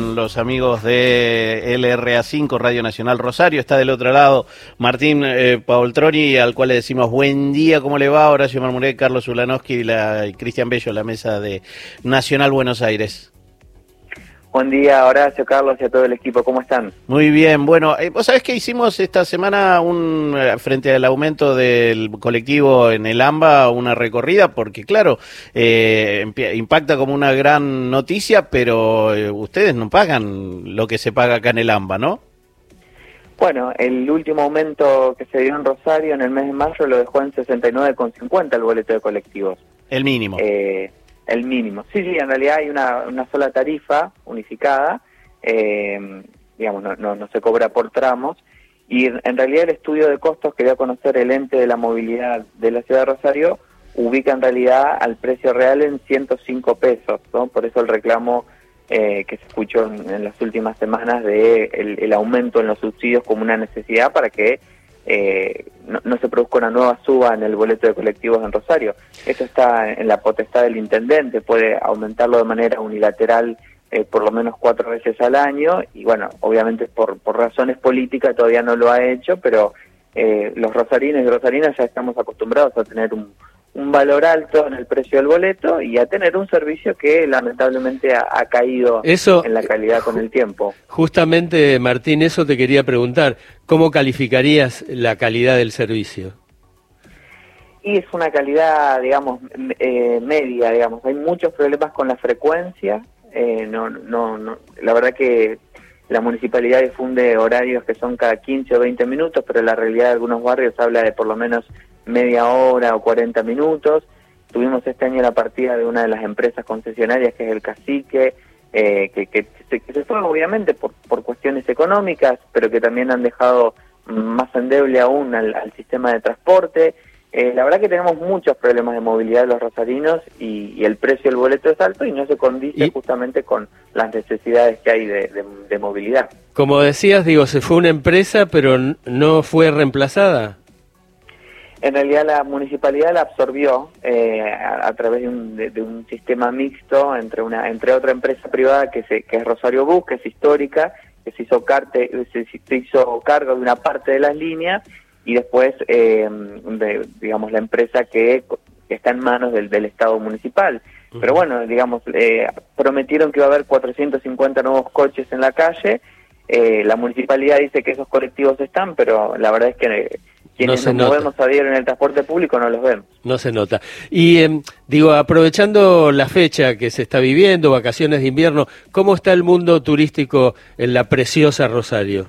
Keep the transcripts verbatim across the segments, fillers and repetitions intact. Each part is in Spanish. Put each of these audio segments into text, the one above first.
con los amigos de L R A cinco, Radio Nacional Rosario. Está del otro lado Martín eh, Paoltroni, al cual le decimos buen día, ¿cómo le va? Horacio Marmuré, Carlos Ulanowski y, la, y Cristian Bello, la mesa de Nacional Buenos Aires. Buen día, Horacio, Carlos y a todo el equipo, ¿cómo están? Muy bien, bueno, eh, ¿vos sabés que hicimos esta semana un frente al aumento del colectivo en el AMBA, una recorrida? Porque claro, eh, impacta como una gran noticia, pero eh, ustedes no pagan lo que se paga acá en el AMBA, ¿no? Bueno, el último aumento que se dio en Rosario en el mes de mayo lo dejó en sesenta y nueve con cincuenta el boleto de colectivos. El mínimo. Eh, el mínimo. Sí, sí, en realidad hay una, una sola tarifa unificada, eh, digamos, no, no, no se cobra por tramos, y en realidad el estudio de costos que dio a conocer el ente de la movilidad de la ciudad de Rosario ubica en realidad al precio real en ciento cinco pesos, ¿no? Por eso el reclamo eh, que se escuchó en, en las últimas semanas de el, el aumento en los subsidios como una necesidad para que Eh, no, no se produzca una nueva suba en el boleto de colectivos en Rosario. Eso está en la potestad del intendente, puede aumentarlo de manera unilateral eh, por lo menos cuatro veces al año, y bueno, obviamente por, por razones políticas todavía no lo ha hecho, pero eh, los rosarinos y rosarinas ya estamos acostumbrados a tener un, un valor alto en el precio del boleto y a tener un servicio que lamentablemente ha, ha caído eso, en la calidad con el tiempo. Justamente, Martín, eso te quería preguntar. ¿Cómo calificarías la calidad del servicio? Y es una calidad, digamos, eh, media, digamos. Hay muchos problemas con la frecuencia. Eh, no, no, no, la verdad que la municipalidad difunde horarios que son cada quince o veinte minutos, pero la realidad de algunos barrios habla de por lo menos media hora o cuarenta minutos. Tuvimos este año la partida de una de las empresas concesionarias, que es el Cacique, eh, que, que, se, que se fue obviamente por, por cuestiones económicas, pero que también han dejado más endeble aún al, al sistema de transporte. Eh, la verdad que tenemos muchos problemas de movilidad de los rosarinos y, y el precio del boleto es alto y no se condice ¿Y? justamente con las necesidades que hay de, de, de movilidad. Como decías, digo, se fue una empresa, pero no fue reemplazada. En realidad la municipalidad la absorbió eh, a, a través de un, de, de un sistema mixto entre una entre otra empresa privada que, se, que es Rosario Bus, que es histórica, que se hizo, carte, se, se hizo cargo de una parte de las líneas, y después, eh, de, digamos, la empresa que, que está en manos del, del Estado municipal. Uh-huh. Pero bueno, digamos, eh, prometieron que iba a haber cuatrocientos cincuenta nuevos coches en la calle. Eh, la municipalidad dice que esos colectivos están, pero la verdad es que quienes no nos movemos a diario en el transporte público no los vemos. No se nota. Y eh, digo, aprovechando la fecha que se está viviendo, vacaciones de invierno, ¿cómo está el mundo turístico en la preciosa Rosario?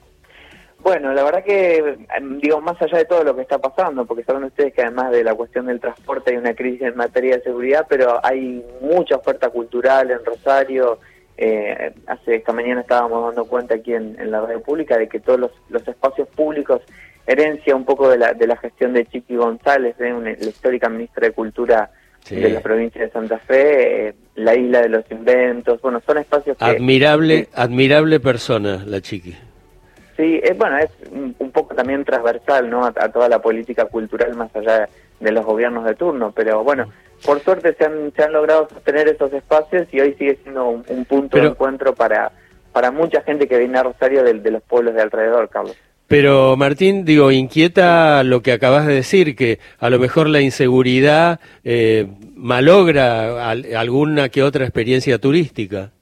Bueno, la verdad que, digo, más allá de todo lo que está pasando, porque saben ustedes que además de la cuestión del transporte hay una crisis en materia de seguridad, pero hay mucha oferta cultural en Rosario. Eh, hace esta mañana estábamos dando cuenta aquí en, en la radio pública de que todos los, los espacios públicos, herencia un poco de la, de la gestión de Chiqui González, de una, la histórica ministra de Cultura sí. de la provincia de Santa Fe, eh, la Isla de los Inventos, bueno, son espacios que... Admirable, que, admirable persona, la Chiqui. Sí, es, bueno, es un, un poco también transversal, ¿no?, a, a toda la política cultural más allá de, de los gobiernos de turno, pero bueno, por suerte se han, se han logrado sostener esos espacios y hoy sigue siendo un, un punto pero, de encuentro para, para mucha gente que viene a Rosario de, de los pueblos de alrededor, Carlos. Pero Martín, digo, inquieta lo que acabas de decir, que a lo mejor la inseguridad eh, malogra al, alguna que otra experiencia turística.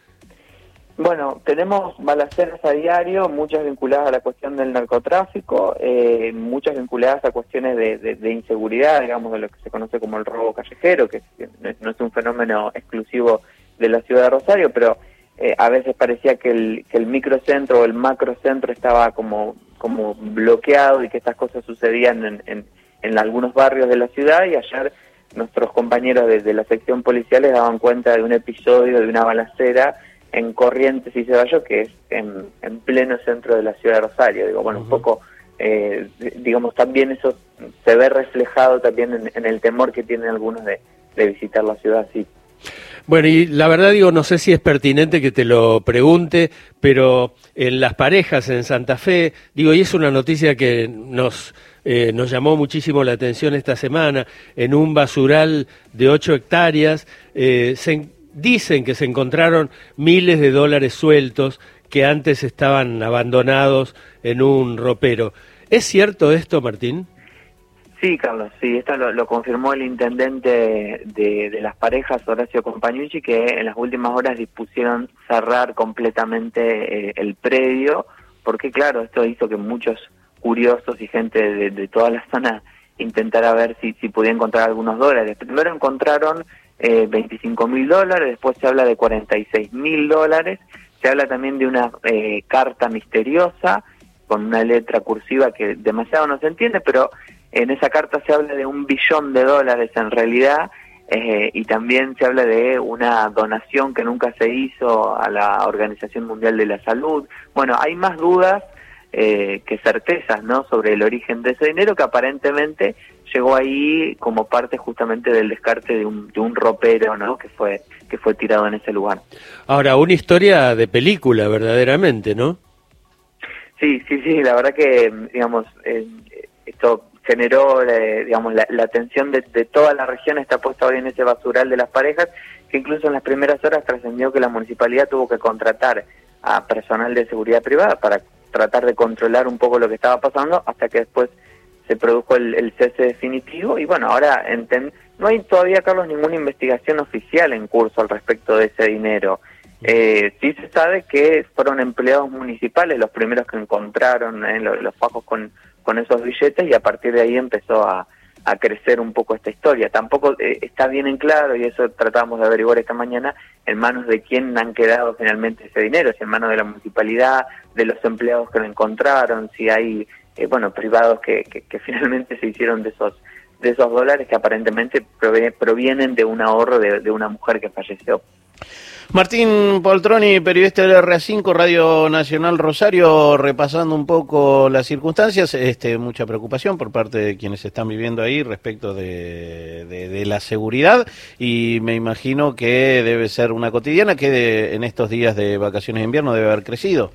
Bueno, tenemos balaceras a diario, muchas vinculadas a la cuestión del narcotráfico, eh, muchas vinculadas a cuestiones de, de, de inseguridad, digamos, de lo que se conoce como el robo callejero, que, que no es un fenómeno exclusivo de la ciudad de Rosario, pero eh, a veces parecía que el, que el microcentro o el macrocentro estaba como, como bloqueado y que estas cosas sucedían en, en, en algunos barrios de la ciudad, y ayer nuestros compañeros de, de la sección policial les daban cuenta de un episodio de una balacera en Corrientes y Ceballos, que es en, en pleno centro de la ciudad de Rosario. Digo, bueno, uh-huh. un poco, eh, digamos, también eso se ve reflejado también en, en el temor que tienen algunos de, de visitar la ciudad así. Bueno, y la verdad, digo, no sé si es pertinente que te lo pregunte, pero en las parejas en Santa Fe, digo, y es una noticia que nos, eh, nos llamó muchísimo la atención esta semana, en un basural de ocho hectáreas, eh, se dicen que se encontraron miles de dólares sueltos que antes estaban abandonados en un ropero. ¿Es cierto esto, Martín? Sí, Carlos, sí, esto lo, lo confirmó el intendente de, de las parejas, Horacio Compañucci, que en las últimas horas dispusieron cerrar completamente eh, el predio, porque claro, esto hizo que muchos curiosos y gente de, de toda la zona intentara ver si, si podía encontrar algunos dólares. Primero encontraron eh, veinticinco mil dólares, después se habla de cuarenta y seis mil dólares, se habla también de una eh, carta misteriosa con una letra cursiva que demasiado no se entiende, pero en esa carta se habla de un billón de dólares en realidad, eh, y también se habla de una donación que nunca se hizo a la Organización Mundial de la Salud. Bueno, hay más dudas eh, que certezas, ¿no?, sobre el origen de ese dinero, que aparentemente llegó ahí como parte justamente del descarte de un, de un ropero, ¿no?, que fue, que fue tirado en ese lugar. Ahora, una historia de película verdaderamente, ¿no? Sí, sí, sí, la verdad que, digamos, eh, esto generó, eh, digamos, la, la atención de, de toda la región está puesta hoy en ese basural de las parejas, que incluso en las primeras horas trascendió que la municipalidad tuvo que contratar a personal de seguridad privada para tratar de controlar un poco lo que estaba pasando, hasta que después se produjo el, el cese definitivo. Y bueno, ahora enten- no hay todavía, Carlos, ninguna investigación oficial en curso al respecto de ese dinero. Eh, sí se sabe que fueron empleados municipales los primeros que encontraron en los, los fajos con, con esos billetes, y a partir de ahí empezó a, a crecer un poco esta historia. Tampoco eh, está bien en claro, y eso tratamos de averiguar esta mañana, en manos de quién han quedado finalmente ese dinero, si en manos de la municipalidad, de los empleados que lo encontraron, si hay eh, bueno, privados que, que, que finalmente se hicieron de esos de esos dólares que aparentemente provienen de un ahorro de, de una mujer que falleció. Martín Poltroni, periodista de R A cinco, Radio Nacional Rosario, repasando un poco las circunstancias, este, mucha preocupación por parte de quienes están viviendo ahí respecto de, de, de la seguridad, y me imagino que debe ser una cotidiana que de, en estos días de vacaciones de invierno debe haber crecido.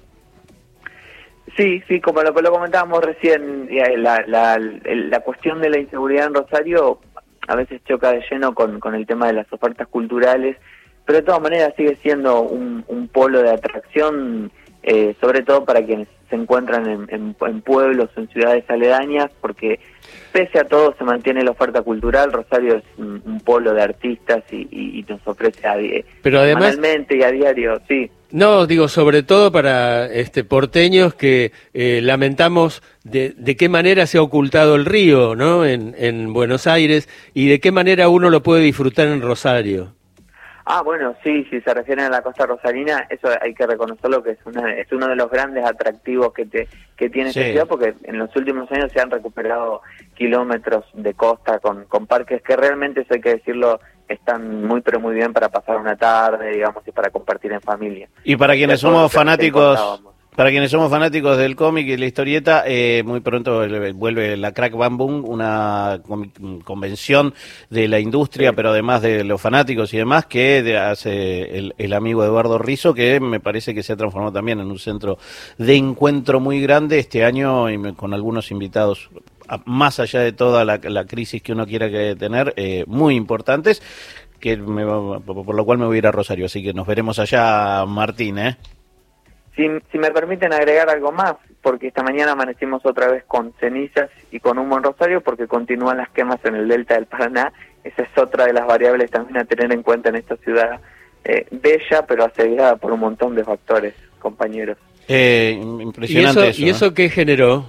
Sí, sí, como lo, lo comentábamos recién, la, la, la cuestión de la inseguridad en Rosario a veces choca de lleno con, con el tema de las ofertas culturales, pero de todas maneras sigue siendo un, un polo de atracción, eh, sobre todo para quienes se encuentran en, en, en pueblos, en ciudades aledañas, porque pese a todo se mantiene la oferta cultural. Rosario es un, un polo de artistas y, y, y nos ofrece a, pero además, semanalmente y a diario, sí. No, digo, sobre todo para este porteños que eh, lamentamos de, de qué manera se ha ocultado el río, ¿no?, en, en Buenos Aires, y de qué manera uno lo puede disfrutar en Rosario. Ah, bueno, sí, si se refieren a la costa rosarina, eso hay que reconocerlo, que es una, es uno de los grandes atractivos que te que tiene sí. esta ciudad, porque en los últimos años se han recuperado kilómetros de costa con, con parques que realmente, eso hay que decirlo, están muy pero muy bien para pasar una tarde, digamos, y para compartir en familia. Y para quienes somos fanáticos... Para quienes somos fanáticos del cómic y la historieta, eh, muy pronto vuelve la Crack Bam Boom, una convención de la industria, sí, pero además de los fanáticos y demás, que hace el, el amigo Eduardo Rizzo, que me parece que se ha transformado también en un centro de encuentro muy grande este año, y con algunos invitados, más allá de toda la, la crisis que uno quiera que tener, eh, muy importantes, que me, por lo cual me voy a ir a Rosario, así que nos veremos allá, Martín, ¿eh? Si, si me permiten agregar algo más, porque esta mañana amanecimos otra vez con cenizas y con humo en Rosario, porque continúan las quemas en el delta del Paraná. Esa es otra de las variables también a tener en cuenta en esta ciudad eh, bella, pero asediada por un montón de factores, compañeros. Eh, impresionante. ¿Y eso, eso, ¿y eso qué generó?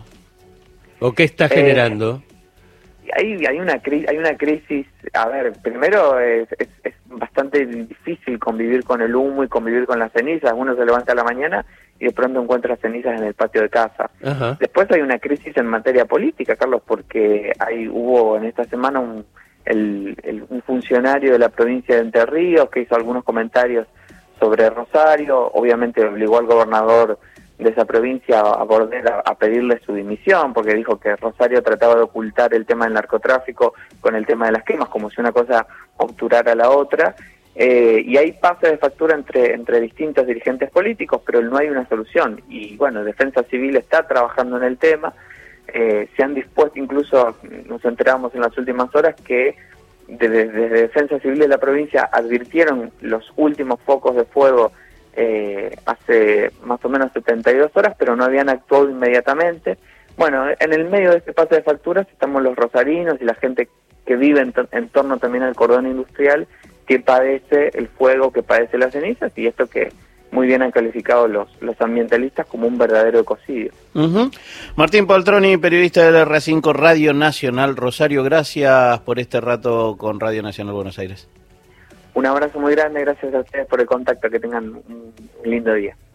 ¿O qué está generando? Eh, hay, hay, una cri hay una crisis, a ver, primero es, es, es bastante difícil convivir con el humo y convivir con las cenizas. Uno se levanta a la mañana y de pronto encuentra cenizas en el patio de casa. Ajá. Después hay una crisis en materia política, Carlos, porque hay hubo en esta semana un, el, el, un funcionario de la provincia de Entre Ríos que hizo algunos comentarios sobre Rosario, obviamente obligó al gobernador de esa provincia a, volver a, a pedirle su dimisión, porque dijo que Rosario trataba de ocultar el tema del narcotráfico con el tema de las quemas, como si una cosa obturara a la otra, eh, y hay pases de factura entre, entre distintos dirigentes políticos, pero no hay una solución, y bueno, Defensa Civil está trabajando en el tema, eh, se han dispuesto, incluso nos enteramos en las últimas horas que desde, desde Defensa Civil de la provincia advirtieron los últimos focos de fuego eh, hace más o menos setenta y dos horas, pero no habían actuado inmediatamente. Bueno, en el medio de este pase de facturas estamos los rosarinos y la gente que vive en, en torno también al cordón industrial, que padece el fuego, que padece las cenizas, y esto que muy bien han calificado los, los ambientalistas como un verdadero ecocidio. Uh-huh. Martín Poltroni, periodista de la R A cinco Radio Nacional. Rosario, gracias por este rato con Radio Nacional Buenos Aires. Un abrazo muy grande, gracias a ustedes por el contacto, que tengan un lindo día.